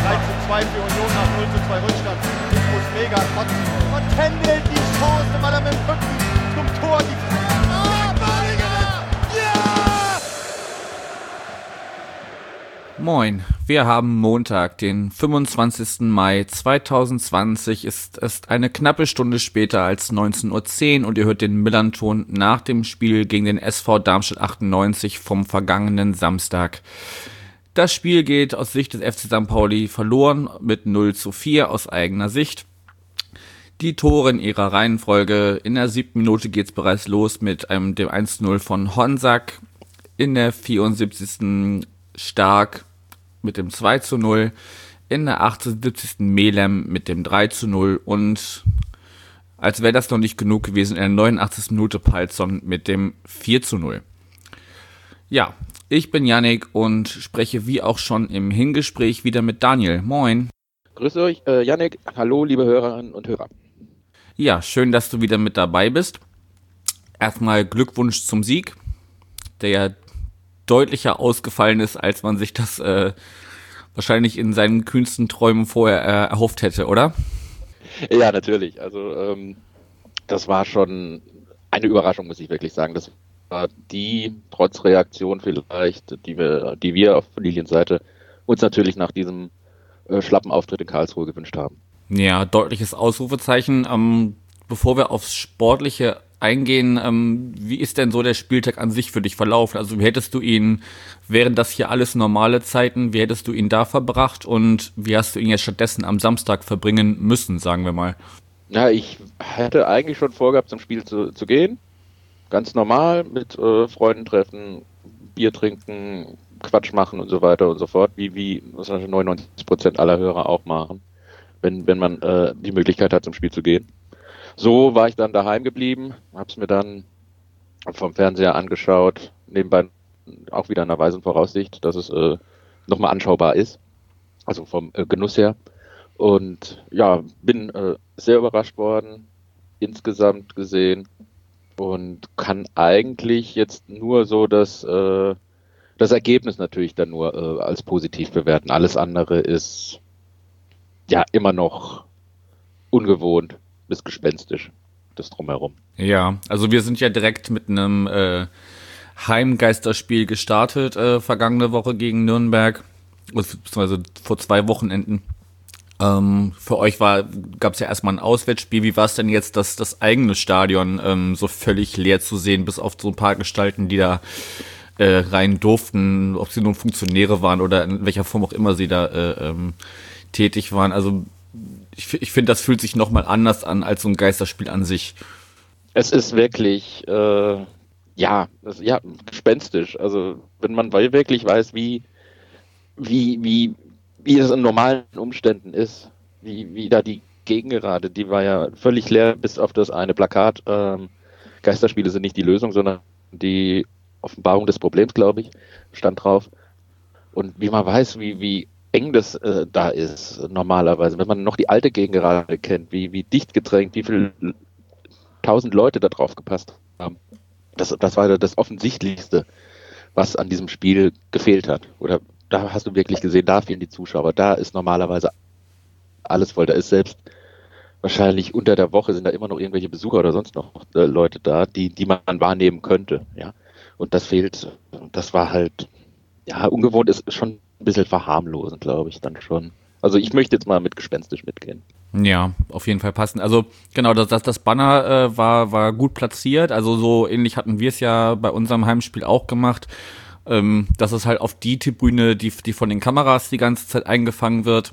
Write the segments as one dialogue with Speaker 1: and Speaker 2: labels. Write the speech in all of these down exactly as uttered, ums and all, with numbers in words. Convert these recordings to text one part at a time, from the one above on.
Speaker 1: eins zu zwei für Union nach null zu zwei Rückstand. Infos mega. Und, und Kendall die Chance, weil er mit dem Rücken zum Tor die... Oh, Badiger! Ja!
Speaker 2: Moin, wir haben Montag, den fünfundzwanzigsten Mai zweitausendzwanzig. Es ist eine knappe Stunde später als neunzehn Uhr zehn und ihr hört den Millern-Ton nach dem Spiel gegen den S V Darmstadt achtundneunzig vom vergangenen Samstag. Das Spiel geht aus Sicht des F C Sankt Pauli verloren mit null zu vier aus eigener Sicht. Die Tore in ihrer Reihenfolge: in der siebten Minute geht's bereits los mit einem, dem eins zu null von Honsack, in der vierundsiebzigsten Stark mit dem zwei zu null, in der achtundsiebzigsten Melem mit dem drei zu null und als wäre das noch nicht genug gewesen, in der neunundachtzigsten Minute Palzon mit dem vier zu null. Ja, ich bin Yannick und spreche wie auch schon im Hingespräch wieder mit Daniel. Moin.
Speaker 3: Grüß euch, äh, Yannick. Hallo, liebe Hörerinnen und Hörer.
Speaker 2: Ja, schön, dass du wieder mit dabei bist. Erstmal Glückwunsch zum Sieg, der ja deutlicher ausgefallen ist, als man sich das äh, wahrscheinlich in seinen kühnsten Träumen vorher äh, erhofft hätte, oder?
Speaker 3: Ja, natürlich. Also ähm, das war schon eine Überraschung, muss ich wirklich sagen. Das war die Trotzreaktion vielleicht, die wir, die wir auf Liliens Seite uns natürlich nach diesem äh, schlappen Auftritt in Karlsruhe gewünscht haben.
Speaker 2: Ja, deutliches Ausrufezeichen. Ähm, bevor wir aufs Sportliche eingehen, ähm, wie ist denn so der Spieltag an sich für dich verlaufen? Also wie hättest du ihn, wären das hier alles normale Zeiten, wie hättest du ihn da verbracht und wie hast du ihn jetzt stattdessen am Samstag verbringen müssen, sagen wir mal?
Speaker 3: Ja, ich hätte eigentlich schon vorgehabt, zum Spiel zu, zu gehen. Ganz normal, mit äh, Freunden treffen, Bier trinken, Quatsch machen und so weiter und so fort, wie, wie neunundneunzig Prozent aller Hörer auch machen, wenn, wenn man äh, die Möglichkeit hat, zum Spiel zu gehen. So war ich dann daheim geblieben, habe es mir dann vom Fernseher angeschaut, nebenbei auch wieder in der weisen Voraussicht, dass es äh, nochmal anschaubar ist, also vom äh, Genuss her. Und ja, bin äh, sehr überrascht worden, insgesamt gesehen, und kann eigentlich jetzt nur so das, äh, das Ergebnis natürlich dann nur äh, als positiv bewerten. Alles andere ist ja immer noch ungewohnt bis gespenstisch, das Drumherum.
Speaker 2: Ja, also wir sind ja direkt mit einem äh, Heimgeisterspiel gestartet, äh, vergangene Woche gegen Nürnberg, beziehungsweise vor zwei Wochenenden. Ähm, für euch war, gab es ja erstmal ein Auswärtsspiel. Wie war es denn jetzt, das, das eigene Stadion ähm, so völlig leer zu sehen, bis auf so ein paar Gestalten, die da äh, rein durften, ob sie nun Funktionäre waren oder in welcher Form auch immer sie da äh, ähm, tätig waren. Also ich, ich finde, das fühlt sich nochmal anders an als so ein Geisterspiel an sich.
Speaker 3: Es ist wirklich, äh, ja, das, ja, gespenstisch. Also wenn man wirklich weiß, wie, wie, wie, wie es in normalen Umständen ist, wie, wie da die Gegengerade, die war ja völlig leer, bis auf das eine Plakat. Ähm, Geisterspiele sind nicht die Lösung, sondern die Offenbarung des Problems, glaube ich, stand drauf. Und wie man weiß, wie, wie eng das äh, da ist normalerweise, wenn man noch die alte Gegengerade kennt, wie, wie dicht gedrängt, wie viele tausend Leute da drauf gepasst haben. Das, das war das Offensichtlichste, was an diesem Spiel gefehlt hat. Oder da hast du wirklich gesehen, da fehlen die Zuschauer. Da ist normalerweise alles voll. Da ist selbst wahrscheinlich unter der Woche sind da immer noch irgendwelche Besucher oder sonst noch äh, Leute da, die, die man wahrnehmen könnte. Ja. Und das fehlt. Das war halt, ja, ungewohnt, ist schon ein bisschen verharmlosend, glaube ich, dann schon. Also ich möchte jetzt mal mit gespenstisch mitgehen.
Speaker 2: Ja, auf jeden Fall passend. Also genau, das, das, das Banner äh, war, war gut platziert. Also so ähnlich hatten wir es ja bei unserem Heimspiel auch gemacht. Ähm, dass es halt auf die Tribüne, die, die von den Kameras die ganze Zeit eingefangen wird,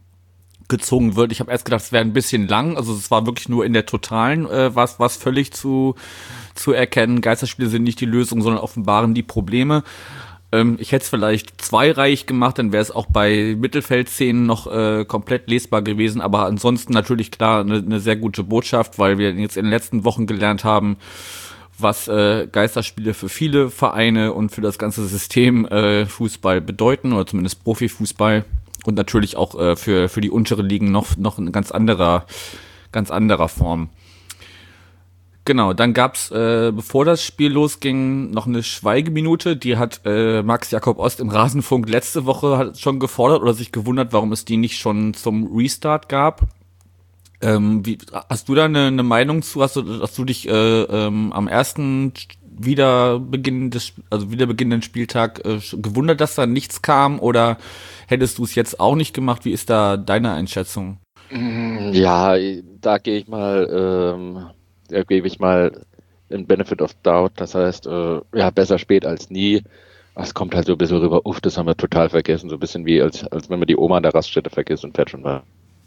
Speaker 2: gezogen wird. Ich habe erst gedacht, es wäre ein bisschen lang. Also es war wirklich nur in der Totalen äh, was was völlig zu zu erkennen. Geisterspiele sind nicht die Lösung, sondern offenbaren die Probleme. Ähm, ich hätte es vielleicht zweireihig gemacht, dann wäre es auch bei Mittelfeldszenen noch äh, komplett lesbar gewesen. Aber ansonsten natürlich klar eine ne sehr gute Botschaft, weil wir jetzt in den letzten Wochen gelernt haben, was äh, Geisterspiele für viele Vereine und für das ganze System äh, Fußball bedeuten, oder zumindest Profifußball. Und natürlich auch äh, für für die unteren Ligen noch noch in ganz anderer ganz anderer Form. Genau, dann gab's, äh, bevor das Spiel losging, noch eine Schweigeminute. Die hat äh, Max Jakob Ost im Rasenfunk letzte Woche hat schon gefordert oder sich gewundert, warum es die nicht schon zum Restart gab. Ähm, wie, hast du da eine, eine Meinung zu? Hast du, hast du dich äh, ähm, am ersten Wiederbeginn des, also wiederbeginnenden Spieltag äh, gewundert, dass da nichts kam? Oder hättest du es jetzt auch nicht gemacht? Wie ist da deine Einschätzung?
Speaker 3: Ja, da gehe ich mal, ähm, da gebe ich mal den Benefit of Doubt. Das heißt, äh, ja, besser spät als nie. Es kommt halt so ein bisschen rüber, uff, das haben wir total vergessen. So ein bisschen wie, als, als wenn man die Oma an der Raststätte vergisst und fährt schon weiter.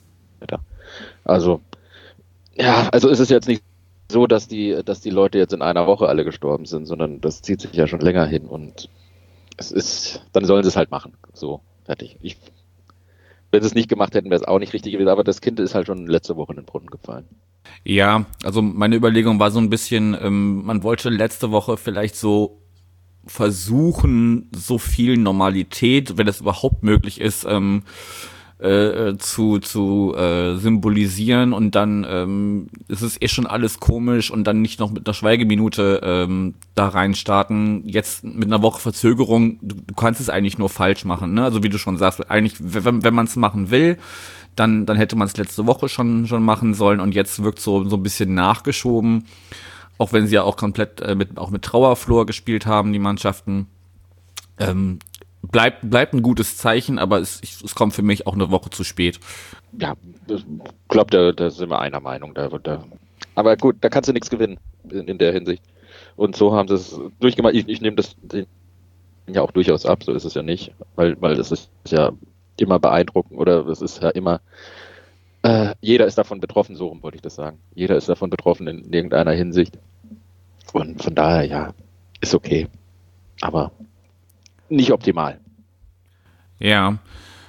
Speaker 3: Also, ja, also ist es jetzt nicht so, dass die, dass die Leute jetzt in einer Woche alle gestorben sind, sondern das zieht sich ja schon länger hin und es ist, dann sollen sie es halt machen. So, fertig. Ich, wenn sie es nicht gemacht hätten, wäre es auch nicht richtig gewesen, aber das Kind ist halt schon letzte Woche in den Brunnen gefallen.
Speaker 2: Ja, also meine Überlegung war so ein bisschen, ähm, man wollte letzte Woche vielleicht so versuchen, so viel Normalität, wenn das überhaupt möglich ist, ähm, äh, zu zu äh, symbolisieren und dann ähm, ist es eh schon alles komisch und dann nicht noch mit einer Schweigeminute ähm, da rein starten. Jetzt mit einer Woche Verzögerung, du, du kannst es eigentlich nur falsch machen, ne? Also wie du schon sagst, eigentlich, wenn, wenn man es machen will, dann dann hätte man es letzte Woche schon schon machen sollen und jetzt wirkt so so ein bisschen nachgeschoben, auch wenn sie ja auch komplett äh, mit auch mit Trauerflor gespielt haben, die Mannschaften. Ähm, Bleibt, bleibt ein gutes Zeichen, aber es, es kommt für mich auch eine Woche zu spät.
Speaker 3: Ja, ich glaube, da, da sind wir einer Meinung. Da, da. Aber gut, da kannst du nichts gewinnen in, in der Hinsicht. Und so haben sie es durchgemacht. Ich, ich nehme das ja auch durchaus ab, so ist es ja nicht. Weil, weil das ist ja immer beeindruckend oder es ist ja immer, äh, jeder ist davon betroffen, so rum wollte ich das sagen. Jeder ist davon betroffen in, in irgendeiner Hinsicht. Und von daher, ja, ist okay. Aber nicht optimal.
Speaker 2: Ja.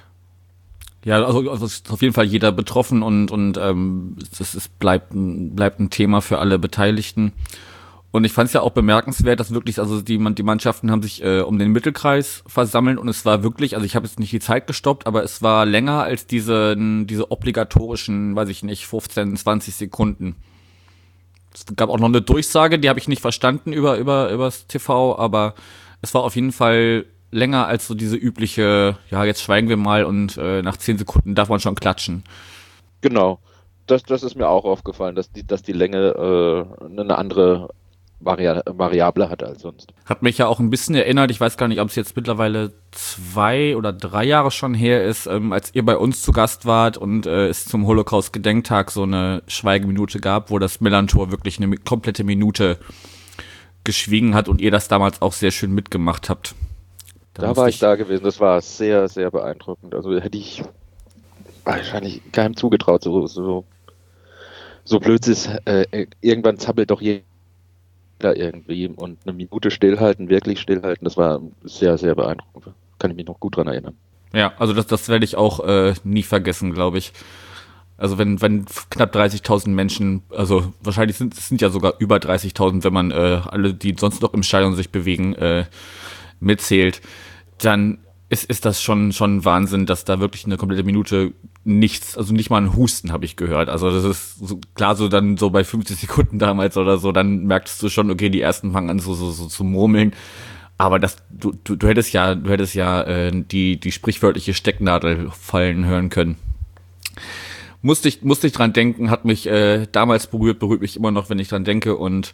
Speaker 2: Ja, also, also ist auf jeden Fall jeder betroffen und und ähm, das ist, bleibt ein, bleibt ein Thema für alle Beteiligten. Und ich fand es ja auch bemerkenswert, dass wirklich, also die, die Mannschaften haben sich äh, um den Mittelkreis versammelt und es war wirklich, also ich habe jetzt nicht die Zeit gestoppt, aber es war länger als diese diese obligatorischen, weiß ich nicht, fünfzehn, zwanzig Sekunden. Es gab auch noch eine Durchsage, die habe ich nicht verstanden über über übers T V, aber es war auf jeden Fall länger als so diese übliche, ja, jetzt schweigen wir mal und äh, nach zehn Sekunden darf man schon klatschen.
Speaker 3: Genau. Das, das ist mir auch aufgefallen, dass die, dass die Länge äh, eine andere Vari- Variable hat als sonst.
Speaker 2: Hat mich ja auch ein bisschen erinnert, ich weiß gar nicht, ob es jetzt mittlerweile zwei oder drei Jahre schon her ist, ähm, als ihr bei uns zu Gast wart und äh, es zum Holocaust-Gedenktag so eine Schweigeminute gab, wo das Millantor wirklich eine komplette Minute geschwiegen hat und ihr das damals auch sehr schön mitgemacht habt. Da,
Speaker 3: da war ich da gewesen, das war sehr, sehr beeindruckend. Also hätte ich wahrscheinlich keinem zugetraut, so, so, so blöd es ist, äh, irgendwann zappelt doch jeder irgendwie und eine Minute stillhalten, wirklich stillhalten, das war sehr, sehr beeindruckend. Kann ich mich noch gut dran erinnern.
Speaker 2: Ja, also das, das werde ich auch äh, nie vergessen, glaube ich. Also wenn wenn knapp dreißigtausend Menschen, also wahrscheinlich sind es sind ja sogar über dreißigtausend, wenn man äh, alle, die sonst noch im Stadion sich bewegen, äh, mitzählt, dann ist ist das schon schon Wahnsinn, dass da wirklich eine komplette Minute nichts, also nicht mal ein Husten habe ich gehört. Also das ist so, klar so dann so bei fünfzig Sekunden damals oder so, dann merktest du schon, okay, die ersten fangen an so so so zu murmeln. Aber das du du, du hättest ja du hättest ja äh, die die sprichwörtliche Stecknadel fallen hören können. Musste ich, musste ich dran denken, hat mich äh, damals berührt, berührt mich immer noch, wenn ich dran denke. Und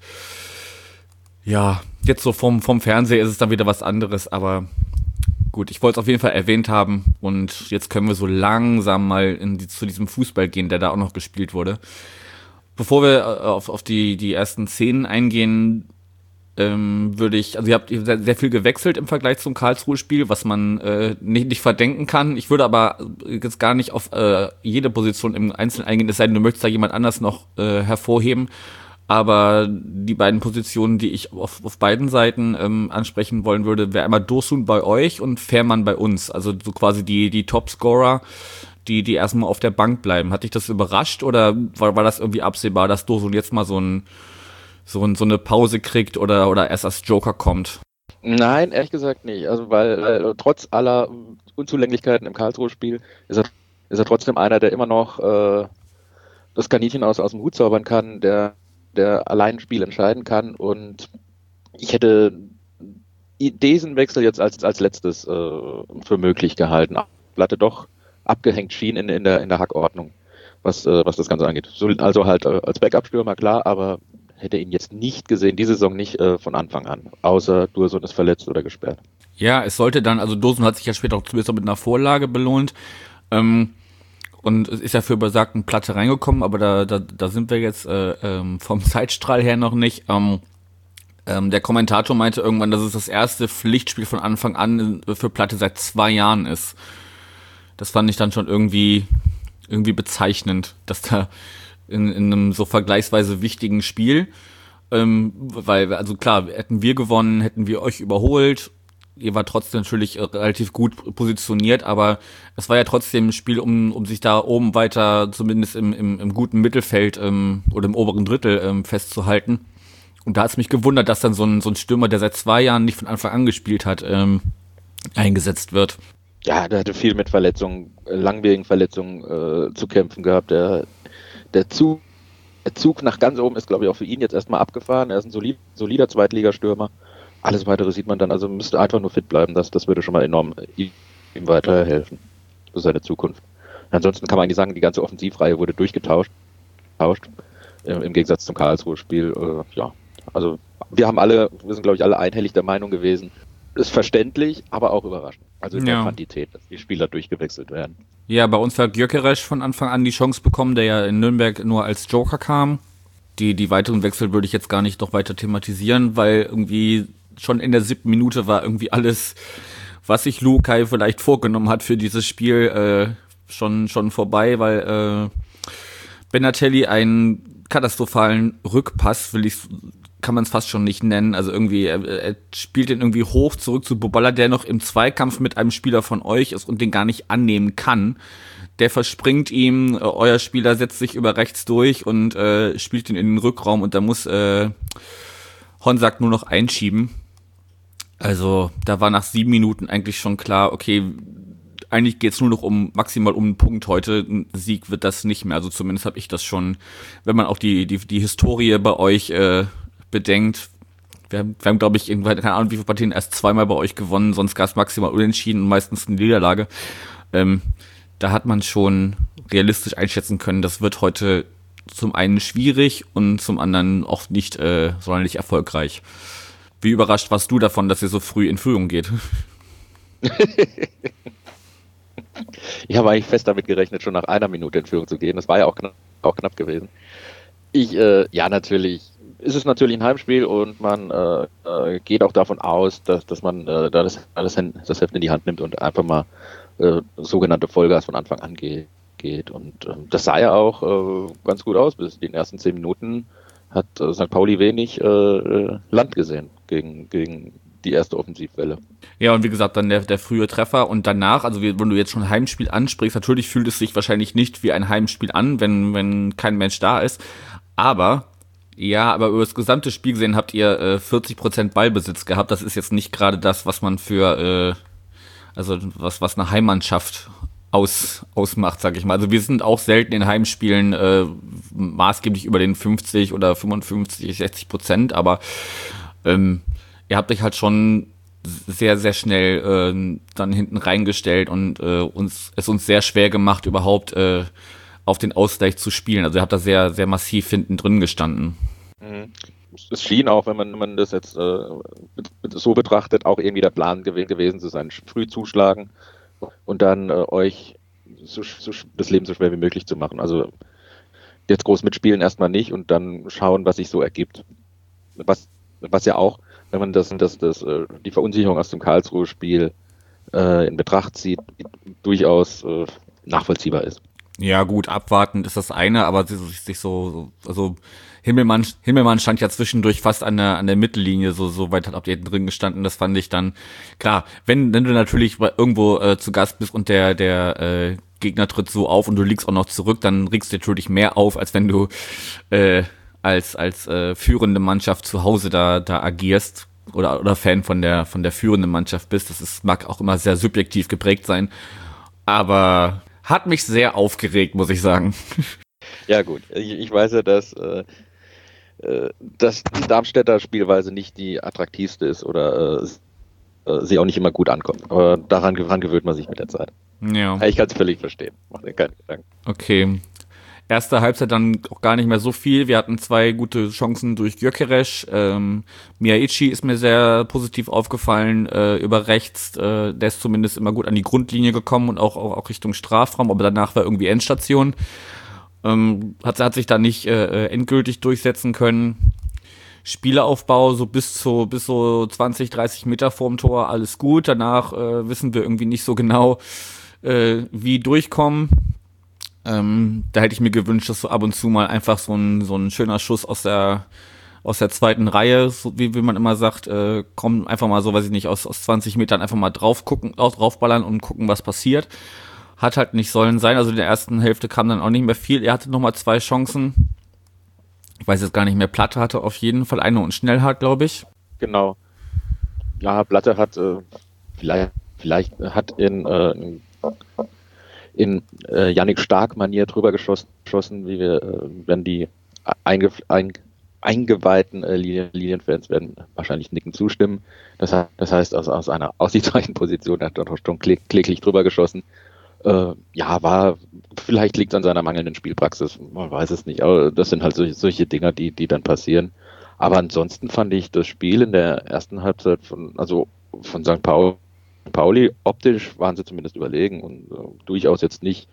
Speaker 2: ja, jetzt so vom, vom Fernseher ist es dann wieder was anderes. Aber gut, ich wollte es auf jeden Fall erwähnt haben. Und jetzt können wir so langsam mal in die, zu diesem Fußball gehen, der da auch noch gespielt wurde. Bevor wir auf, auf die, die ersten Szenen eingehen, ähm, würde ich, also ihr habt sehr, sehr viel gewechselt im Vergleich zum Karlsruhe-Spiel, was man äh, nicht, nicht verdenken kann. Ich würde aber jetzt gar nicht auf äh, jede Position im Einzelnen eingehen, es sei denn, du möchtest da jemand anders noch äh, hervorheben. Aber die beiden Positionen, die ich auf, auf beiden Seiten ähm, ansprechen wollen würde, wäre einmal Dursun bei euch und Fährmann bei uns. Also so quasi die, die Topscorer, die, die erstmal auf der Bank bleiben. Hat dich das überrascht oder war, war das irgendwie absehbar, dass Dursun jetzt mal so ein so, so eine Pause kriegt oder, oder erst als Joker kommt?
Speaker 3: Nein, ehrlich gesagt nicht. Also weil äh, trotz aller Unzulänglichkeiten im Karlsruhe-Spiel ist er, ist er trotzdem einer, der immer noch äh, das Kaninchen aus, aus dem Hut zaubern kann, der der allein ein Spiel entscheiden kann. Und ich hätte diesen Wechsel jetzt als, als letztes äh, für möglich gehalten. Platte doch abgehängt schien in, in, der, in der Hackordnung, was, äh, was das Ganze angeht. So, also halt äh, als Backup-Stürmer, klar, aber hätte ihn jetzt nicht gesehen, diese Saison nicht äh, von Anfang an, außer Dursun ist verletzt oder gesperrt.
Speaker 2: Ja, es sollte dann, also Dursun hat sich ja später auch zumindest mit einer Vorlage belohnt, ähm, und es ist ja für besagten Platte reingekommen, aber da, da, da sind wir jetzt äh, ähm, vom Zeitstrahl her noch nicht. Ähm, ähm, der Kommentator meinte irgendwann, dass es das erste Pflichtspiel von Anfang an für Platte seit zwei Jahren ist. Das fand ich dann schon irgendwie irgendwie bezeichnend, dass da in, in einem so vergleichsweise wichtigen Spiel, ähm, weil, also klar, hätten wir gewonnen, hätten wir euch überholt, ihr war trotzdem natürlich relativ gut positioniert, aber es war ja trotzdem ein Spiel, um um sich da oben weiter, zumindest im im, im guten Mittelfeld ähm, oder im oberen Drittel ähm, festzuhalten. Und da hat es mich gewundert, dass dann so ein so ein Stürmer, der seit zwei Jahren nicht von Anfang an gespielt hat, ähm, eingesetzt wird.
Speaker 3: Ja, der hatte viel mit Verletzungen, langwierigen Verletzungen äh, zu kämpfen gehabt. Der, der, Zug, der Zug nach ganz oben ist, glaube ich, auch für ihn jetzt erstmal abgefahren. Er ist ein solid, solider Zweitligastürmer. Alles Weitere sieht man dann, also müsste einfach nur fit bleiben. Das, das würde schon mal enorm ihm weiterhelfen für seine Zukunft. Ansonsten kann man eigentlich sagen, die ganze Offensivreihe wurde durchgetauscht. Tauscht, äh, im Gegensatz zum Karlsruhe-Spiel. Äh, ja, also wir haben alle, wir sind, glaube ich, alle einhellig der Meinung gewesen, ist verständlich, aber auch überraschend. Also in
Speaker 2: ja.
Speaker 3: der Quantität, dass die Spieler durchgewechselt werden.
Speaker 2: Ja, bei uns hat Gyökeres von Anfang an die Chance bekommen, der ja in Nürnberg nur als Joker kam. Die, die weiteren Wechsel würde ich jetzt gar nicht noch weiter thematisieren, weil irgendwie schon in der siebten Minute war irgendwie alles, was sich Lukai vielleicht vorgenommen hat für dieses Spiel, äh, schon, schon vorbei, weil äh, Benatelli einen katastrophalen Rückpass, will ich kann man es fast schon nicht nennen, also irgendwie, er, er spielt den irgendwie hoch zurück zu Boballa, der noch im Zweikampf mit einem Spieler von euch ist und den gar nicht annehmen kann. Der verspringt ihm, äh, euer Spieler setzt sich über rechts durch und äh, spielt ihn in den Rückraum und da muss äh, Honsack nur noch einschieben. Also da war nach sieben Minuten eigentlich schon klar, okay, eigentlich geht's nur noch um maximal um einen Punkt heute. Ein Sieg wird das nicht mehr. Also zumindest habe ich das schon, wenn man auch die die die Historie bei euch äh, bedenkt. Wir haben, wir haben glaube ich, irgendwann, keine Ahnung, wie viele Partien erst zweimal bei euch gewonnen, sonst gab es maximal unentschieden und meistens eine Niederlage. Ähm, da hat man schon realistisch einschätzen können, das wird heute zum einen schwierig und zum anderen auch nicht äh, sonderlich erfolgreich. Wie überrascht warst du davon, dass ihr so früh in Führung geht?
Speaker 3: Ich habe eigentlich fest damit gerechnet, schon nach einer Minute in Führung zu gehen. Das war ja auch knapp, auch knapp gewesen. Ich, äh, ja, natürlich. Ist es natürlich ein Heimspiel und man äh, äh, geht auch davon aus, dass, dass man äh, da das, das, das Heft in die Hand nimmt und einfach mal äh, sogenannte Vollgas von Anfang an geht. geht. Und äh, das sah ja auch äh, ganz gut aus. Bis in den ersten zehn Minuten hat äh, Sankt Pauli wenig äh, Land gesehen gegen, gegen die erste Offensivwelle.
Speaker 2: Ja, und wie gesagt, dann der, der frühe Treffer und danach, also wenn du jetzt schon Heimspiel ansprichst, natürlich fühlt es sich wahrscheinlich nicht wie ein Heimspiel an, wenn, wenn kein Mensch da ist. Aber ja, aber über das gesamte Spiel gesehen habt ihr äh, vierzig Prozent Ballbesitz gehabt. Das ist jetzt nicht gerade das, was man für, äh, also was was eine Heimmannschaft aus ausmacht, sag ich mal. Also wir sind auch selten in Heimspielen äh, maßgeblich über den fünfzig oder fünfundfünfzig, sechzig Prozent, aber ähm, ihr habt euch halt schon sehr, sehr schnell äh, dann hinten reingestellt und äh, uns es uns sehr schwer gemacht, überhaupt äh, auf den Ausgleich zu spielen. Also ihr habt da sehr, sehr massiv hinten drin gestanden.
Speaker 3: Es schien auch, wenn man, wenn man das jetzt äh, so betrachtet, auch irgendwie der Plan gew- gewesen zu sein. Früh zuschlagen und dann äh, euch so, so, das Leben so schwer wie möglich zu machen. Also jetzt groß mitspielen erstmal nicht und dann schauen, was sich so ergibt. Was, was ja auch, wenn man das, das, das, die Verunsicherung aus dem Karlsruhe-Spiel äh, in Betracht zieht, durchaus äh, nachvollziehbar ist.
Speaker 2: Ja gut, abwarten ist das eine, aber sich so, also Himmelmann, Himmelmann stand ja zwischendurch fast an der an der Mittellinie, so so weit hat habt ihr drin gestanden, das fand ich dann, klar, wenn wenn du natürlich irgendwo äh, zu Gast bist und der der äh, Gegner tritt so auf und du liegst auch noch zurück, dann regst du natürlich mehr auf, als wenn du äh, als als äh, führende Mannschaft zu Hause da da agierst oder oder Fan von der von der führenden Mannschaft bist. Das ist mag auch immer sehr subjektiv geprägt sein, aber hat mich sehr aufgeregt, muss ich sagen.
Speaker 3: Ja gut, ich, ich weiß ja, dass äh, äh, dass die Darmstädter Spielweise nicht die attraktivste ist oder äh, äh, sie auch nicht immer gut ankommt. Aber daran, daran gewöhnt man sich mit der Zeit.
Speaker 2: Ja.
Speaker 3: Ich kann es völlig verstehen. Mach dir keine Gedanken.
Speaker 2: Okay. Erste Halbzeit dann auch gar nicht mehr so viel. Wir hatten zwei gute Chancen durch Gyökeres. Ähm, Miyaichi ist mir sehr positiv aufgefallen äh, über rechts. Äh, der ist zumindest immer gut an die Grundlinie gekommen und auch, auch, auch Richtung Strafraum, aber danach war irgendwie Endstation. Ähm, hat, hat sich da nicht äh, endgültig durchsetzen können. Spielaufbau so bis zu bis so zwanzig, dreißig Meter vorm Tor, alles gut. Danach äh, wissen wir irgendwie nicht so genau, äh, wie durchkommen. Ähm, da hätte ich mir gewünscht, dass so ab und zu mal einfach so ein so ein schöner Schuss aus der aus der zweiten Reihe, so wie, wie man immer sagt, äh, kommen einfach mal so, weiß ich nicht, aus aus zwanzig Metern einfach mal drauf gucken, draufballern und gucken, was passiert. Hat halt nicht sollen sein. Also in der ersten Hälfte kam dann auch nicht mehr viel. Er hatte nochmal zwei Chancen. Ich weiß jetzt gar nicht mehr. Platte hatte auf jeden Fall eine und Schnellhardt, glaube ich.
Speaker 3: Genau. Ja, Platte hat äh, vielleicht vielleicht hat in äh, in in äh, Yannick Stark-Manier drüber geschossen, geschossen, wie wir, äh, wenn die einge, ein, eingeweihten äh, Linien, Linienfans werden wahrscheinlich nicken zustimmen. Das, das heißt, aus, aus einer aussichtsreichen Position hat er doch schon klick, kläglich drüber geschossen. Äh, ja, war, vielleicht liegt es an seiner mangelnden Spielpraxis, man weiß es nicht, aber das sind halt solche, solche Dinger, die, die dann passieren. Aber ansonsten fand ich das Spiel in der ersten Halbzeit von, also von Sankt Pauli, Pauli, optisch waren sie zumindest überlegen und äh, durchaus jetzt nicht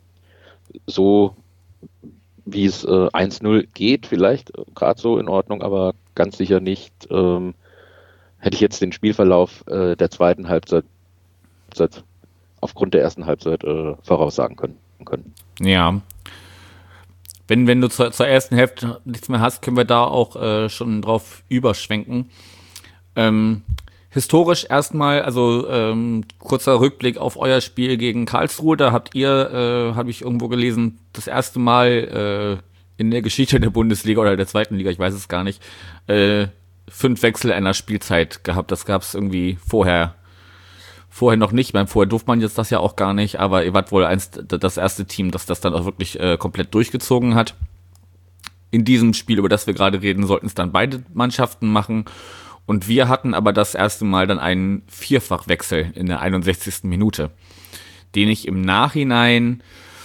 Speaker 3: so, wie es äh, eins null geht, vielleicht äh, gerade so in Ordnung, aber ganz sicher nicht, ähm, hätte ich jetzt den Spielverlauf äh, der zweiten Halbzeit, Halbzeit aufgrund der ersten Halbzeit äh, voraussagen können. können.
Speaker 2: Ja. Wenn, wenn du zur, zur ersten Hälfte nichts mehr hast, können wir da auch äh, schon drauf überschwenken. Ähm, Historisch erstmal, also ähm, kurzer Rückblick auf euer Spiel gegen Karlsruhe, da habt ihr, äh, habe ich irgendwo gelesen, das erste Mal äh, in der Geschichte der Bundesliga oder der zweiten Liga, ich weiß es gar nicht, äh, fünf Wechsel einer Spielzeit gehabt. Das gab es irgendwie vorher vorher noch nicht. Beim vorher durfte man jetzt das ja auch gar nicht, aber ihr wart wohl eins, das erste Team, das das dann auch wirklich äh, komplett durchgezogen hat. In diesem Spiel, über das wir gerade reden, sollten es dann beide Mannschaften machen. Und wir hatten aber das erste Mal dann einen Vierfachwechsel in der einundsechzigsten Minute, den ich im Nachhinein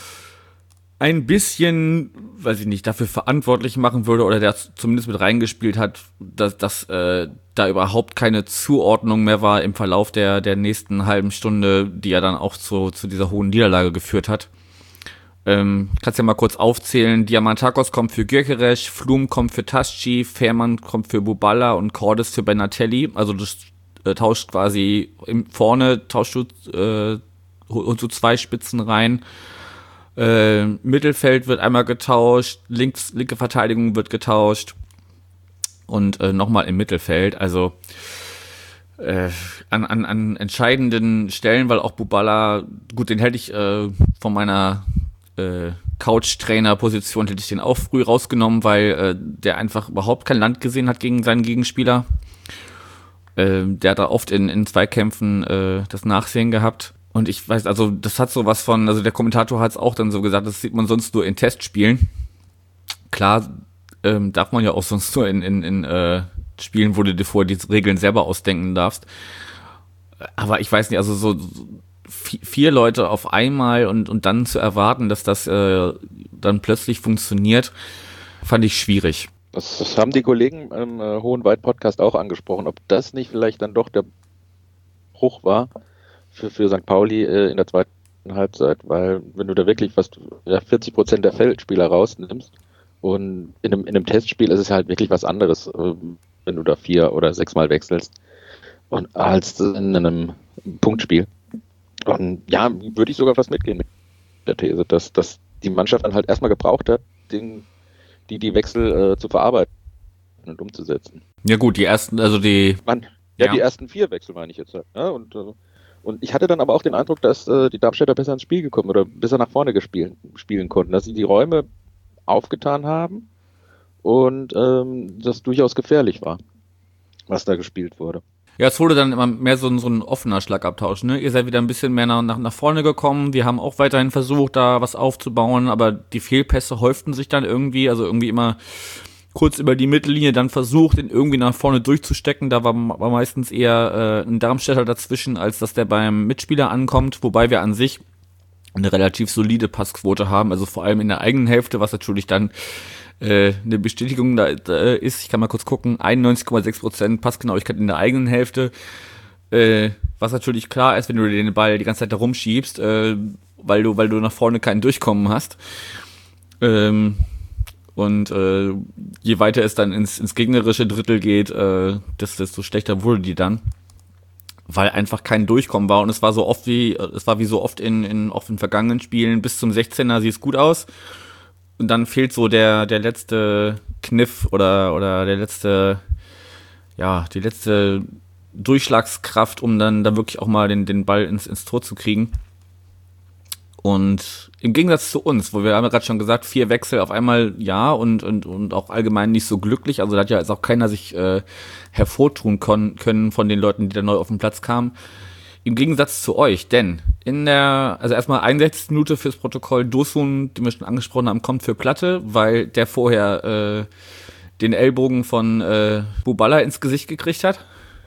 Speaker 2: ein bisschen, weiß ich nicht, dafür verantwortlich machen würde oder der zumindest mit reingespielt hat, dass, dass äh, da überhaupt keine Zuordnung mehr war im Verlauf der, der nächsten halben Stunde, die ja dann auch zu, zu dieser hohen Niederlage geführt hat. Ähm, kannst ja mal kurz aufzählen. Diamantakos kommt für Gyökeres, Flum kommt für Tasci, Fährmann kommt für Buballa und Cordes für Benatelli. Also das äh, tauscht quasi im, vorne, tauscht du äh, und so zwei Spitzen rein. Äh, Mittelfeld wird einmal getauscht, links, linke Verteidigung wird getauscht und äh, nochmal im Mittelfeld. Also äh, an, an, an entscheidenden Stellen, weil auch Buballa, gut, den hätte ich äh, von meiner Äh, Couch-Trainer-Position hätte ich den auch früh rausgenommen, weil äh, der einfach überhaupt kein Land gesehen hat gegen seinen Gegenspieler. Äh, der hat da oft in, in Zweikämpfen äh, das Nachsehen gehabt. Und ich weiß, also das hat so was von, also der Kommentator hat es auch dann so gesagt, das sieht man sonst nur in Testspielen. Klar ähm, darf man ja auch sonst nur in, in, in äh, Spielen, wo du dir vorher die Regeln selber ausdenken darfst. Aber ich weiß nicht, also so vier Leute auf einmal und, und dann zu erwarten, dass das äh, dann plötzlich funktioniert, fand ich schwierig.
Speaker 3: Das, das haben die Kollegen im äh, Hohenwald-Podcast auch angesprochen, ob das nicht vielleicht dann doch der Bruch war für, für Sankt Pauli äh, in der zweiten Halbzeit, weil wenn du da wirklich fast ja, vierzig Prozent der Feldspieler rausnimmst und in einem, in einem Testspiel ist es halt wirklich was anderes, äh, wenn du da vier oder sechs Mal wechselst und als in einem Punktspiel. Und ja, würde ich sogar fast mitgehen mit der These, dass, dass die Mannschaft dann halt erstmal gebraucht hat, den, die, die Wechsel äh, zu verarbeiten und umzusetzen.
Speaker 2: Ja gut, die ersten, also die...
Speaker 3: Man, ja,
Speaker 2: ja,
Speaker 3: die ersten vier Wechsel meine ich jetzt halt. Ja, und, und ich hatte dann aber auch den Eindruck, dass äh, die Darmstädter besser ins Spiel gekommen oder besser nach vorne gespielt, spielen konnten, dass sie die Räume aufgetan haben und ähm, das durchaus gefährlich war, was da gespielt wurde.
Speaker 2: Ja, es wurde dann immer mehr so ein, so ein offener Schlagabtausch, ne? Ihr seid wieder ein bisschen mehr nach, nach, nach vorne gekommen. Wir haben auch weiterhin versucht, da was aufzubauen, aber die Fehlpässe häuften sich dann irgendwie, also irgendwie immer kurz über die Mittellinie, dann versucht, den irgendwie nach vorne durchzustecken. Da war, war meistens eher äh, ein Darmstädter dazwischen, als dass der beim Mitspieler ankommt, wobei wir an sich eine relativ solide Passquote haben, also vor allem in der eigenen Hälfte, was natürlich dann äh, eine Bestätigung da, da ist. Ich kann mal kurz gucken, einundneunzig Komma sechs Prozent Passgenauigkeit in der eigenen Hälfte, äh, was natürlich klar ist, wenn du den Ball die ganze Zeit da rumschiebst, äh, weil du, weil du nach vorne kein Durchkommen hast. Ähm, Und äh, je weiter es dann ins, ins gegnerische Drittel geht, äh, desto schlechter wurde die dann, weil einfach kein Durchkommen war. Und es war so oft wie, es war wie so oft in, in auch in vergangenen Spielen, bis zum sechzehner sieht es gut aus. Und dann fehlt so der, der letzte Kniff oder, oder der letzte, ja, die letzte Durchschlagskraft, um dann da wirklich auch mal den, den Ball ins, ins Tor zu kriegen. Und im Gegensatz zu uns, wo wir haben ja gerade schon gesagt, vier Wechsel auf einmal, ja, und, und, und auch allgemein nicht so glücklich. Also da hat ja jetzt auch keiner sich äh, hervortun kon- können von den Leuten, die da neu auf den Platz kamen. Im Gegensatz zu euch, denn in der, also erstmal einundsechzigste Minute fürs Protokoll, Dosun, den wir schon angesprochen haben, kommt für Platte, weil der vorher äh, den Ellbogen von äh, Buballa ins Gesicht gekriegt hat.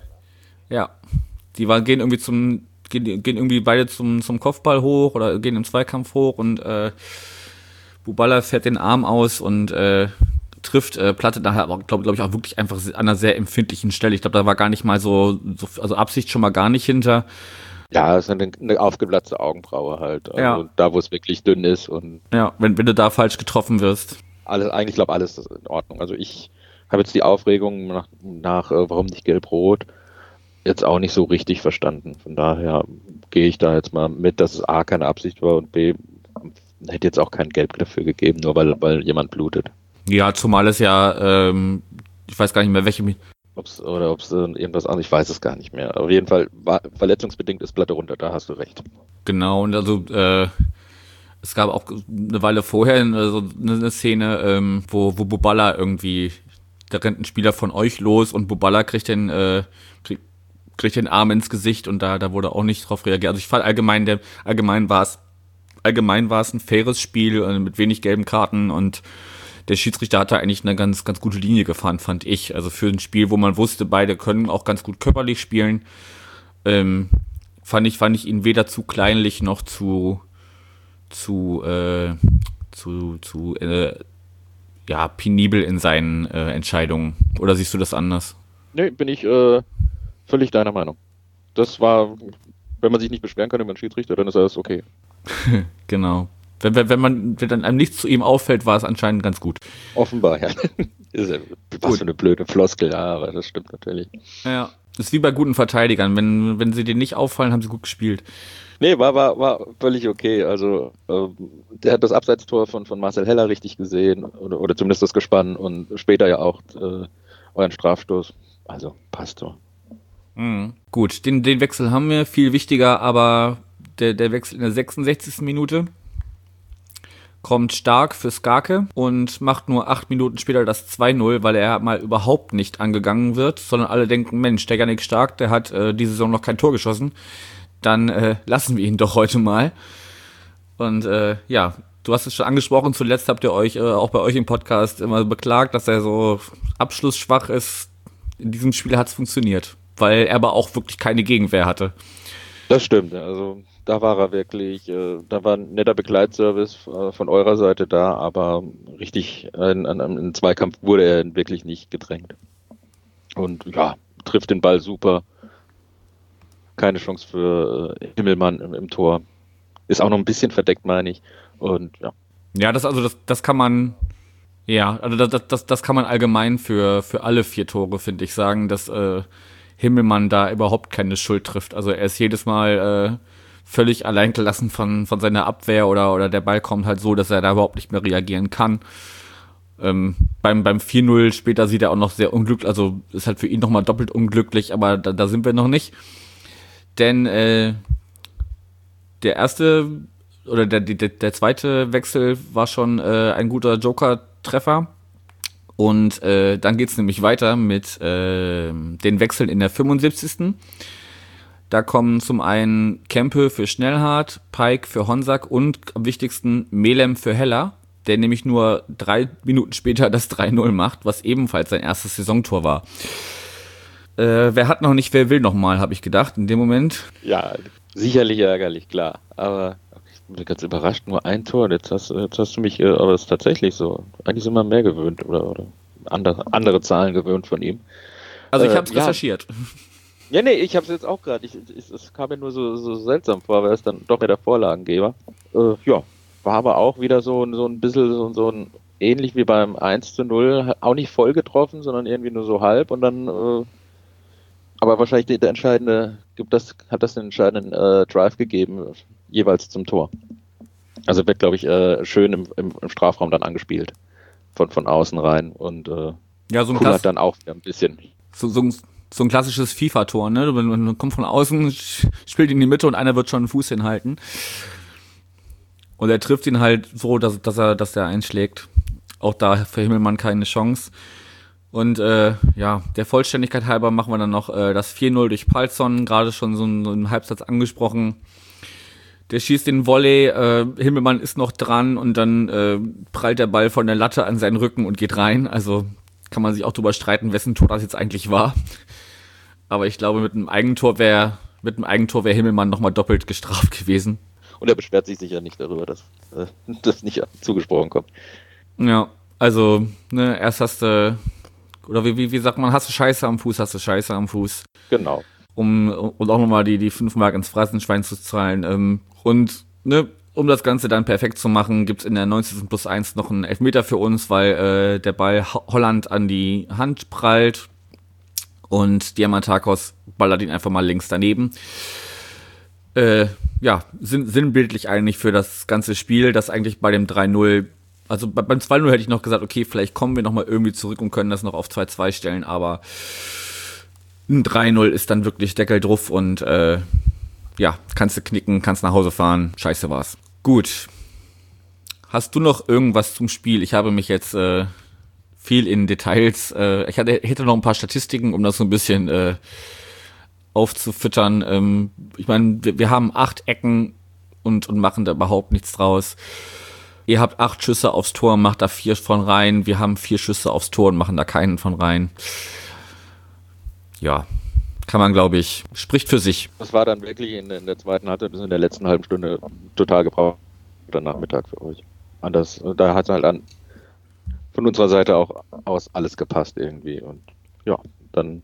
Speaker 2: Ja, die waren, gehen irgendwie zum Gehen, gehen irgendwie beide zum, zum Kopfball hoch oder gehen im Zweikampf hoch und äh, Buballa fährt den Arm aus und äh, trifft äh, Platte nachher, aber glaube glaub ich auch wirklich einfach an einer sehr empfindlichen Stelle. Ich glaube, da war gar nicht mal so, so, also Absicht schon mal gar nicht hinter.
Speaker 3: Ja, es ist eine, eine aufgeplatzte Augenbraue halt. Also
Speaker 2: ja.
Speaker 3: Da, wo es wirklich dünn ist und.
Speaker 2: Ja, wenn, wenn du da falsch getroffen wirst.
Speaker 3: Alles, eigentlich glaube alles ist in Ordnung. Also ich habe jetzt die Aufregung nach, nach äh, warum nicht gelb-rot, jetzt auch nicht so richtig verstanden. Von daher gehe ich da jetzt mal mit, dass es A, keine Absicht war und B, hätte jetzt auch kein Gelb dafür gegeben, nur weil, weil jemand blutet.
Speaker 2: Ja, zumal es ja, ähm, ich weiß gar nicht mehr, welche...
Speaker 3: Ob's, oder ob es äh, irgendwas anderes, ich weiß es gar nicht mehr. Auf jeden Fall, war, verletzungsbedingt ist Platte runter, da hast du recht.
Speaker 2: Genau, und also äh, es gab auch eine Weile vorher so eine Szene, ähm, wo, wo Buballa irgendwie, da rennt ein Spieler von euch los und Buballa kriegt den... Äh, kriegt, kriegt den Arm ins Gesicht und da, da wurde auch nicht drauf reagiert. Also ich fand allgemein, der, allgemein war es, allgemein war es ein faires Spiel äh, mit wenig gelben Karten und der Schiedsrichter hat da eigentlich eine ganz, ganz gute Linie gefahren, fand ich. Also für ein Spiel, wo man wusste, beide können auch ganz gut körperlich spielen, ähm, fand ich, fand ich ihn weder zu kleinlich noch zu, zu, äh, zu, zu, äh, ja, penibel in seinen äh, Entscheidungen. Oder siehst du das anders?
Speaker 3: Nee, bin ich, äh, völlig deiner Meinung. Das war, wenn man sich nicht beschweren kann über den Schiedsrichter, dann ist alles okay.
Speaker 2: Genau. Wenn, wenn, wenn man, wenn dann einem nichts zu ihm auffällt, war es anscheinend ganz gut.
Speaker 3: Offenbar, ja. Ist ja was gut. Für eine blöde Floskel, ja, aber das stimmt natürlich.
Speaker 2: Ja, das ist wie bei guten Verteidigern. Wenn, wenn sie dir nicht auffallen, haben sie gut gespielt.
Speaker 3: Nee, war, war, war völlig okay. Also, äh, der hat das Abseitstor von, von Marcel Heller richtig gesehen, oder, oder zumindest das Gespann und später ja auch äh, euren Strafstoß. Also, passt so.
Speaker 2: Mhm. Gut, den, den Wechsel haben wir, viel wichtiger, aber der, der Wechsel in der sechsundsechzigsten Minute kommt Stark für Skarke und macht nur acht Minuten später das zwei null, weil er mal überhaupt nicht angegangen wird, sondern alle denken, Mensch, der Jannik Stark, der hat äh, diese Saison noch kein Tor geschossen, dann äh, lassen wir ihn doch heute mal. Und äh, ja, du hast es schon angesprochen, zuletzt habt ihr euch, äh, auch bei euch im Podcast, immer beklagt, dass er so abschlussschwach ist. In diesem Spiel hat es funktioniert, weil er aber auch wirklich keine Gegenwehr hatte.
Speaker 3: Das stimmt, also da war er wirklich, äh, da war ein netter Begleitservice äh, von eurer Seite da, aber richtig in, in, in Zweikampf wurde er wirklich nicht gedrängt. Und ja, trifft den Ball super. Keine Chance für äh, Himmelmann im, im Tor. Ist auch noch ein bisschen verdeckt, meine ich. Und ja.
Speaker 2: Ja, das also das, das kann man, ja, also das, das, das kann man allgemein für, für alle vier Tore, finde ich, sagen, dass äh, Himmelmann da überhaupt keine Schuld trifft. Also er ist jedes Mal äh, völlig allein gelassen von, von seiner Abwehr oder, oder der Ball kommt halt so, dass er da überhaupt nicht mehr reagieren kann. Ähm, beim, beim vier null später sieht er auch noch sehr unglücklich, also ist halt für ihn nochmal doppelt unglücklich, aber da, da sind wir noch nicht. Denn äh, der erste oder der, der, der zweite Wechsel war schon äh, ein guter Joker-Treffer. Und äh, dann geht's nämlich weiter mit äh, den Wechseln in der fünfundsiebzigsten Da kommen zum einen Kempe für Schnellhardt, Pike für Honsack und am wichtigsten Melem für Heller. der nämlich nur drei Minuten später das drei null macht, was ebenfalls sein erstes Saisontor war. Äh, wer hat noch nicht, wer will noch mal, habe ich gedacht in dem Moment.
Speaker 3: Ja, sicherlich ärgerlich, klar. Aber ich bin ganz überrascht, nur ein Tor. Jetzt hast, jetzt hast du mich, äh, aber es ist tatsächlich so. Eigentlich sind wir mehr gewöhnt oder, oder andere, andere Zahlen gewöhnt von ihm.
Speaker 2: Also ich
Speaker 3: Äh,
Speaker 2: habe es
Speaker 3: ja.
Speaker 2: recherchiert.
Speaker 3: Ja, nee, ich habe es jetzt auch gerade. Es kam mir nur so, so seltsam vor, weil es dann doch mehr der Vorlagengeber. Äh, ja, war aber auch wieder so, so ein bisschen so, so ein, ähnlich wie beim eins zu null, auch nicht voll getroffen, sondern irgendwie nur so halb und dann, äh, aber wahrscheinlich der, der entscheidende, gibt das, hat das den entscheidenden äh, Drive gegeben, jeweils zum Tor. Also wird, glaube ich, äh, schön im, im, im Strafraum dann angespielt, von, von außen rein und äh,
Speaker 2: Ja, so ein
Speaker 3: Kuhl
Speaker 2: Klass-
Speaker 3: hat dann auch wieder ein bisschen.
Speaker 2: so, so, ein- so ein klassisches FIFA-Tor, ne? Man, man kommt von außen, sch- spielt in die Mitte und einer wird schon einen Fuß hinhalten. Und er trifft ihn halt so, dass, dass er, dass er einschlägt. Auch da für Himmelmann keine Chance. Und äh, ja, der Vollständigkeit halber machen wir dann noch äh, das vier null durch Palsson, gerade schon so, ein, so einen Halbsatz angesprochen. Der schießt den Volley, äh, Himmelmann ist noch dran und dann äh, prallt der Ball von der Latte an seinen Rücken und geht rein. Also kann man sich auch drüber streiten, wessen Tor das jetzt eigentlich war. Aber ich glaube, mit einem Eigentor wäre mit einem Eigentor wäre Himmelmann nochmal doppelt gestraft gewesen.
Speaker 3: Und er beschwert sich sicher nicht darüber, dass äh, das nicht zugesprochen kommt.
Speaker 2: Ja, also, ne, erst hast du, oder wie, wie, wie sagt man, hast du Scheiße am Fuß, hast du Scheiße am Fuß.
Speaker 3: Genau.
Speaker 2: Um, und auch nochmal die, die fünf Mark ins Phrasenschwein zu zahlen. Ähm, und, ne, um das Ganze dann perfekt zu machen, gibt's in der neunzigsten plus eins noch einen Elfmeter für uns, weil äh, der Ball Ho- Holland an die Hand prallt und Diamantakos ballert ihn einfach mal links daneben. Äh, ja, sinn, sinnbildlich eigentlich für das ganze Spiel, das eigentlich bei dem drei null, also bei, beim zwei null hätte ich noch gesagt, okay, vielleicht kommen wir nochmal irgendwie zurück und können das noch auf zwei zwei stellen, aber ein drei null ist dann wirklich Deckel drauf und äh, ja, kannst du knicken, kannst nach Hause fahren, scheiße war's. Gut. Hast du noch irgendwas zum Spiel? Ich habe mich jetzt äh, viel in Details, äh, ich hatte, hätte noch ein paar Statistiken, um das so ein bisschen äh, aufzufüttern. Ähm, ich meine, wir, wir haben acht Ecken und, und machen da überhaupt nichts draus. Ihr habt acht Schüsse aufs Tor, macht da vier von rein. Wir haben vier Schüsse aufs Tor und machen da keinen von rein. Ja, kann man, glaube ich, spricht für sich.
Speaker 3: Das war dann wirklich in, in der zweiten Halbzeit bis in der letzten halben Stunde total gebraucht. Der Nachmittag für euch. Anders, da hat halt an von unserer Seite auch aus alles gepasst irgendwie. Und ja, dann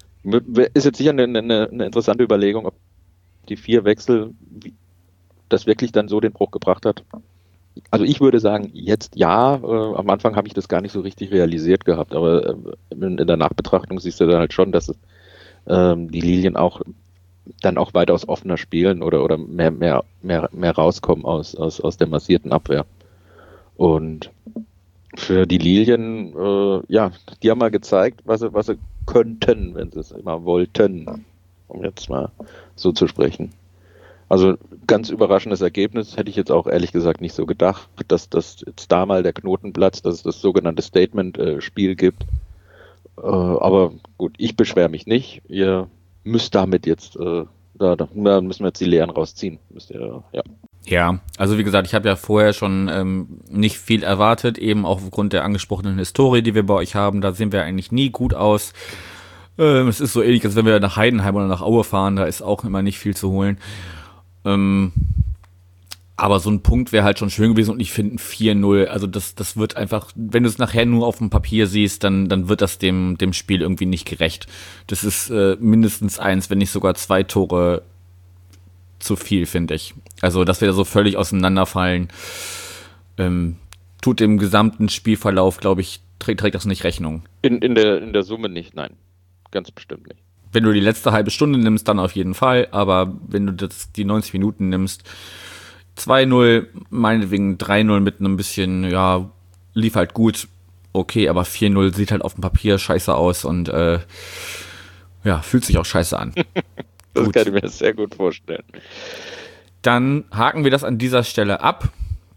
Speaker 3: ist jetzt sicher eine, eine, eine interessante Überlegung, ob die vier Wechsel wie, das wirklich dann so den Bruch gebracht hat. Also ich würde sagen, jetzt ja. Äh, am Anfang habe ich das gar nicht so richtig realisiert gehabt, aber äh, in, in der Nachbetrachtung siehst du dann halt schon, dass es, ähm, die Lilien auch dann auch weitaus offener spielen oder, oder mehr, mehr, mehr, mehr rauskommen aus, aus, aus der massierten Abwehr. Und für die Lilien, äh, ja, die haben mal gezeigt, was sie, was sie könnten, wenn sie es immer wollten, um jetzt mal so zu sprechen. Also ganz überraschendes Ergebnis, hätte ich jetzt auch ehrlich gesagt nicht so gedacht, dass das jetzt da mal der Knoten platzt, dass es das sogenannte Statement-Spiel gibt. Äh, aber gut, ich beschwere mich nicht. Ihr müsst damit jetzt, äh, da, da müssen wir jetzt die Lehren rausziehen. Müsst ihr, ja.
Speaker 2: Ja, also wie gesagt, ich habe ja vorher schon ähm, nicht viel erwartet, eben auch aufgrund der angesprochenen Historie, die wir bei euch haben. Da sehen wir eigentlich nie gut aus. Ähm, es ist so ähnlich, als wenn wir nach Heidenheim oder nach Aue fahren, da ist auch immer nicht viel zu holen. Ähm, aber so ein Punkt wäre halt schon schön gewesen und ich finde ein vier null, also das das wird einfach, wenn du es nachher nur auf dem Papier siehst, dann dann wird das dem dem Spiel irgendwie nicht gerecht. Das ist äh, mindestens eins, wenn nicht sogar zwei Tore zu viel, finde ich. Also, dass wir da so völlig auseinanderfallen, ähm, tut dem gesamten Spielverlauf, glaube ich, trägt, trägt das nicht Rechnung.
Speaker 3: In, in, der, in der Summe nicht, nein. Ganz bestimmt nicht.
Speaker 2: Wenn du die letzte halbe Stunde nimmst, dann auf jeden Fall, aber wenn du das, die neunzig Minuten nimmst, zwei null, meinetwegen drei null mit einem bisschen, ja, lief halt gut, okay, aber vier null sieht halt auf dem Papier scheiße aus und äh, ja, fühlt sich auch scheiße an.
Speaker 3: Das
Speaker 2: Gut.
Speaker 3: kann ich mir sehr gut vorstellen.
Speaker 2: Dann haken wir das an dieser Stelle ab.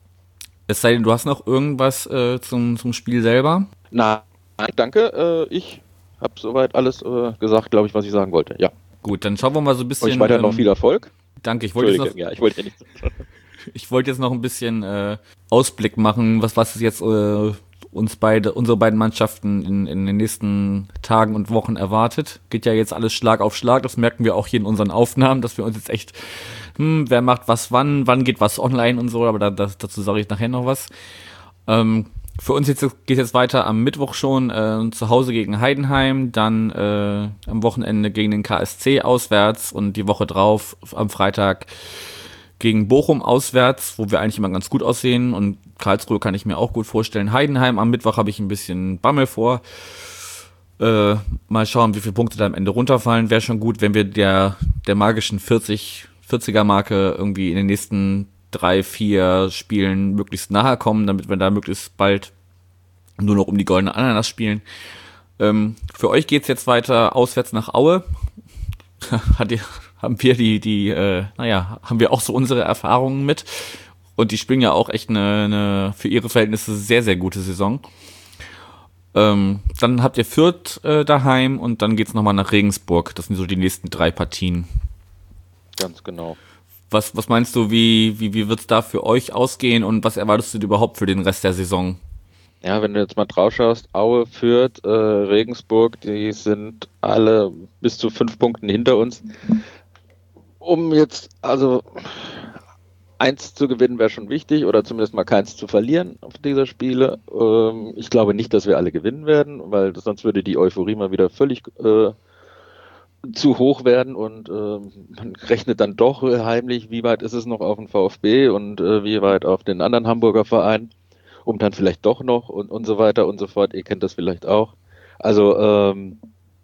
Speaker 2: Es sei denn, du hast noch irgendwas äh, zum, zum Spiel selber?
Speaker 3: Nein, danke. Äh, ich habe soweit alles äh, gesagt, glaube ich, was ich sagen wollte. Ja.
Speaker 2: Gut, dann schauen wir mal so ein bisschen.
Speaker 3: Euch weiter noch
Speaker 2: ähm,
Speaker 3: viel Erfolg.
Speaker 2: Danke, ich wollte jetzt noch,
Speaker 3: Ja, ich wollte ja nicht.
Speaker 2: Ich wollte jetzt noch ein bisschen äh, Ausblick machen, was, was ist jetzt äh, uns beide, unsere beiden Mannschaften in, in den nächsten Tagen und Wochen erwartet. Geht ja jetzt alles Schlag auf Schlag, das merken wir auch hier in unseren Aufnahmen, dass wir uns jetzt echt, hm, wer macht was wann, wann geht was online und so, aber da, das, dazu sage ich nachher noch was. Ähm, für uns jetzt, geht jetzt weiter am Mittwoch schon äh, zu Hause gegen Heidenheim, dann äh, am Wochenende gegen den K S C auswärts und die Woche drauf am Freitag gegen Bochum auswärts, wo wir eigentlich immer ganz gut aussehen, und Karlsruhe kann ich mir auch gut vorstellen. Heidenheim am Mittwoch habe ich ein bisschen Bammel vor. Äh, mal schauen, wie viele Punkte da am Ende runterfallen. Wäre schon gut, wenn wir der, der magischen vierzig, vierziger Marke irgendwie in den nächsten drei, vier Spielen möglichst nahe kommen, damit wir da möglichst bald nur noch um die goldene Ananas spielen. Ähm, für euch geht's jetzt weiter auswärts nach Aue. Hat ihr haben wir die, die, äh, naja, haben wir auch so unsere Erfahrungen mit. Und die spielen ja auch echt eine, eine für ihre Verhältnisse sehr, sehr gute Saison. Ähm, dann habt ihr Fürth äh, daheim und dann geht's nochmal nach Regensburg. Das sind so die nächsten drei Partien.
Speaker 3: Ganz genau.
Speaker 2: Was, was meinst du, wie, wie, wie wird's da für euch ausgehen und was erwartest du überhaupt für den Rest der Saison?
Speaker 3: Ja, wenn du jetzt mal drauf schaust, Aue, Fürth, äh, Regensburg, die sind alle bis zu fünf Punkten hinter uns. Um jetzt, also eins zu gewinnen wäre schon wichtig oder zumindest mal keins zu verlieren auf dieser Spiele. Ähm, ich glaube nicht, dass wir alle gewinnen werden, weil sonst würde die Euphorie mal wieder völlig äh, zu hoch werden und äh, man rechnet dann doch heimlich, wie weit ist es noch auf den VfB und äh, wie weit auf den anderen Hamburger Verein, um dann vielleicht doch noch und, und so weiter und so fort. Ihr kennt das vielleicht auch. Also ähm,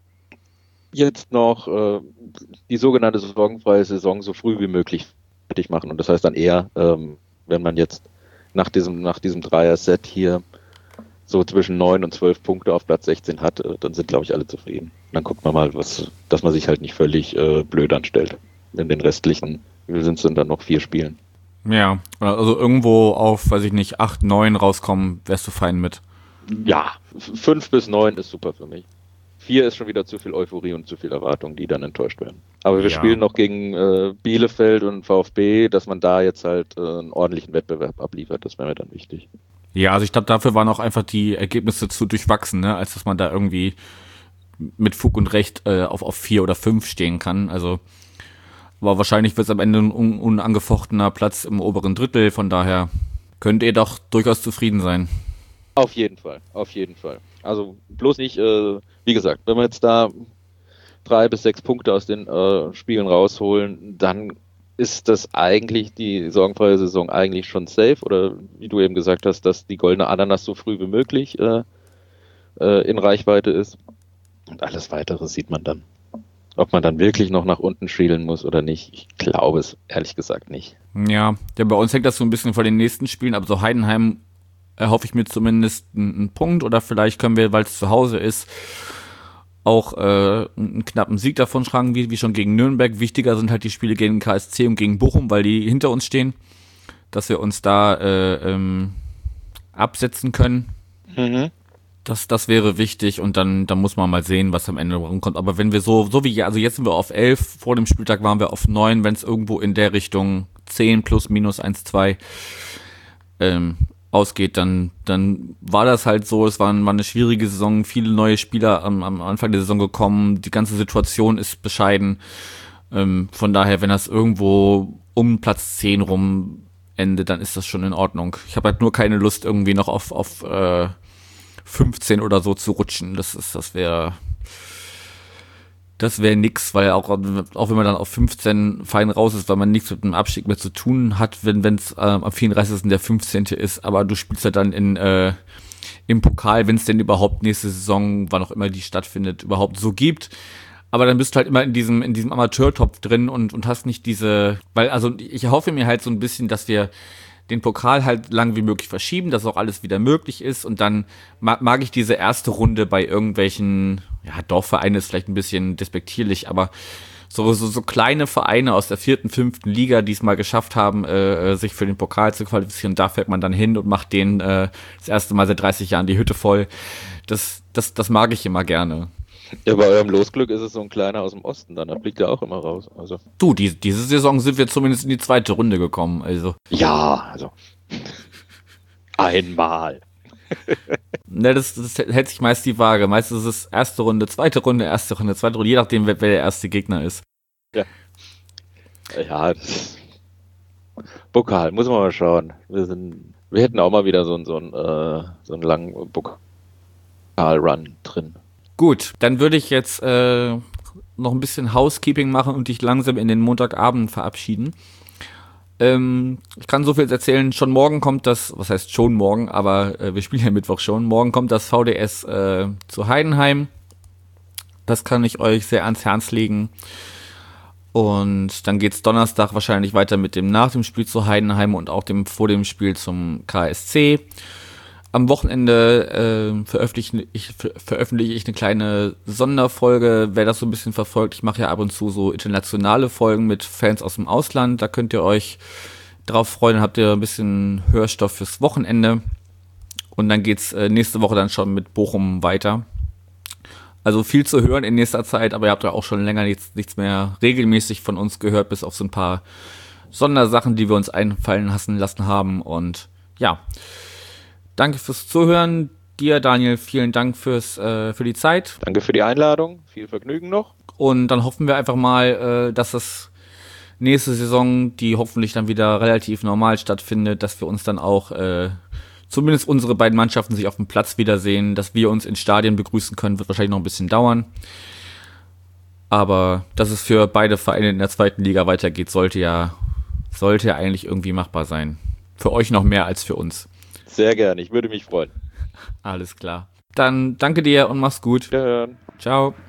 Speaker 3: jetzt noch äh, die sogenannte sorgenfreie Saison so früh wie möglich fertig machen. Und das heißt dann eher, ähm, wenn man jetzt nach diesem, nach diesem Dreier-Set hier so zwischen neun und zwölf Punkte auf Platz sechzehn hat, äh, dann sind, glaube ich, alle zufrieden. Dann guckt man mal, was, dass man sich halt nicht völlig äh, blöd anstellt. In den restlichen, wir sind es dann noch vier Spielen.
Speaker 2: Ja, also irgendwo auf, weiß ich nicht, acht, neun rauskommen, wärst du fein mit.
Speaker 3: Ja, fünf bis neun ist super für mich. Vier ist schon wieder zu viel Euphorie und zu viel Erwartung, die dann enttäuscht werden. Aber wir
Speaker 2: Ja.
Speaker 3: spielen noch gegen äh, Bielefeld und VfB, dass man da jetzt halt äh, einen ordentlichen Wettbewerb abliefert, das wäre mir dann wichtig.
Speaker 2: Ja, also ich glaube, dafür waren auch einfach die Ergebnisse zu durchwachsen, ne, als dass man da irgendwie mit Fug und Recht äh, auf, auf vier oder fünf stehen kann. Also, aber wahrscheinlich wird es am Ende ein un- unangefochtener Platz im oberen Drittel, von daher könnt ihr doch durchaus zufrieden sein.
Speaker 3: Auf jeden Fall, auf jeden Fall. Also bloß nicht, äh, wie gesagt, wenn wir jetzt da drei bis sechs Punkte aus den äh, Spielen rausholen, dann ist das eigentlich die sorgenfreie Saison eigentlich schon safe, oder wie du eben gesagt hast, dass die goldene Ananas so früh wie möglich äh, äh, in Reichweite ist. Und alles Weitere sieht man dann. Ob man dann wirklich noch nach unten schielen muss oder nicht, ich glaube es ehrlich gesagt nicht.
Speaker 2: Ja, ja, bei uns hängt das so ein bisschen vor den nächsten Spielen, aber so Heidenheim erhoffe ich mir zumindest einen, einen Punkt, oder vielleicht können wir, weil es zu Hause ist, auch äh, einen knappen Sieg davon tragen, wie, wie schon gegen Nürnberg. Wichtiger sind halt die Spiele gegen K S C und gegen Bochum, weil die hinter uns stehen, dass wir uns da äh, ähm, absetzen können.
Speaker 3: Mhm.
Speaker 2: Das, das wäre wichtig, und dann, dann muss man mal sehen, was am Ende rumkommt. Aber wenn wir so, so wie, also jetzt sind wir auf elf, vor dem Spieltag waren wir auf neun, wenn es irgendwo in der Richtung zehn plus minus eins, zwei ähm, ausgeht, dann, dann war das halt so, es war, war eine schwierige Saison, viele neue Spieler am, am Anfang der Saison gekommen, die ganze Situation ist bescheiden. Ähm, von daher, wenn das irgendwo um Platz zehn rum endet, dann ist das schon in Ordnung. Ich habe halt nur keine Lust, irgendwie noch auf, auf äh, fünfzehn oder so zu rutschen. Das ist, das wäre, das wäre nix, weil auch, auch wenn man dann auf fünfzehn fein raus ist, weil man nichts mit dem Abstieg mehr zu tun hat, wenn es äh, am vierunddreißigsten der fünfzehnte ist, aber du spielst ja dann in äh, im Pokal, wenn es denn überhaupt nächste Saison, wann auch immer die stattfindet, überhaupt so gibt. Aber dann bist du halt immer in diesem, in diesem Amateurtopf drin und, und hast nicht diese, weil, also ich hoffe mir halt so ein bisschen, dass wir den Pokal halt lang wie möglich verschieben, dass auch alles wieder möglich ist, und dann mag, mag ich diese erste Runde bei irgendwelchen, ja, Dorfvereinen ist vielleicht ein bisschen despektierlich, aber so, so, so kleine Vereine aus der vierten, fünften Liga, die es mal geschafft haben, äh, sich für den Pokal zu qualifizieren, da fährt man dann hin und macht denen äh, das erste Mal seit dreißig Jahren die Hütte voll. Das, das, das mag ich immer gerne.
Speaker 3: Ja, bei eurem Losglück ist es so ein kleiner aus dem Osten, dann da fliegt er auch immer raus. Also.
Speaker 2: Du, die, diese Saison sind wir zumindest in die zweite Runde gekommen. Also.
Speaker 3: Ja, also. Einmal.
Speaker 2: Ne, das, das hält sich meist die Waage. Meistens ist es erste Runde, zweite Runde, erste Runde, zweite Runde, je nachdem, wer, wer der erste Gegner ist.
Speaker 3: Ja. Ja, das Pokal, muss man mal schauen. Wir sind, wir hätten auch mal wieder so, so, einen, äh, so einen langen Pokal-Run drin.
Speaker 2: Gut, dann würde ich jetzt äh, noch ein bisschen Housekeeping machen und dich langsam in den Montagabend verabschieden. Ähm, ich kann so viel erzählen, schon morgen kommt das, was heißt schon morgen, aber äh, wir spielen ja Mittwoch schon, morgen kommt das V D S äh, zu Heidenheim. Das kann ich euch sehr ans Herz legen. Und dann geht's Donnerstag wahrscheinlich weiter mit dem nach dem Spiel zu Heidenheim und auch dem vor dem Spiel zum K S C. Am Wochenende äh, veröffentliche, ich, ver- veröffentliche ich eine kleine Sonderfolge, wer das so ein bisschen verfolgt. Ich mache ja ab und zu so internationale Folgen mit Fans aus dem Ausland. Da könnt ihr euch drauf freuen, dann habt ihr ein bisschen Hörstoff fürs Wochenende. Und dann geht's äh, nächste Woche dann schon mit Bochum weiter. Also viel zu hören in nächster Zeit, aber ihr habt ja auch schon länger nichts, nichts mehr regelmäßig von uns gehört, bis auf so ein paar Sondersachen, die wir uns einfallen lassen, lassen haben. Und ja, danke fürs Zuhören. Dir, Daniel, vielen Dank fürs, äh, für die Zeit.
Speaker 3: Danke für die Einladung. Viel Vergnügen noch.
Speaker 2: Und dann hoffen wir einfach mal, äh, dass das nächste Saison, die hoffentlich dann wieder relativ normal stattfindet, dass wir uns dann auch äh, zumindest unsere beiden Mannschaften sich auf dem Platz wiedersehen, dass wir uns in Stadien begrüßen können, wird wahrscheinlich noch ein bisschen dauern. Aber dass es für beide Vereine in der zweiten Liga weitergeht, sollte ja, sollte ja eigentlich irgendwie machbar sein. Für euch noch mehr als für uns.
Speaker 3: Sehr gerne, ich würde mich freuen.
Speaker 2: Alles klar. Dann danke dir und mach's gut.
Speaker 3: Wiederhören.
Speaker 2: Ciao.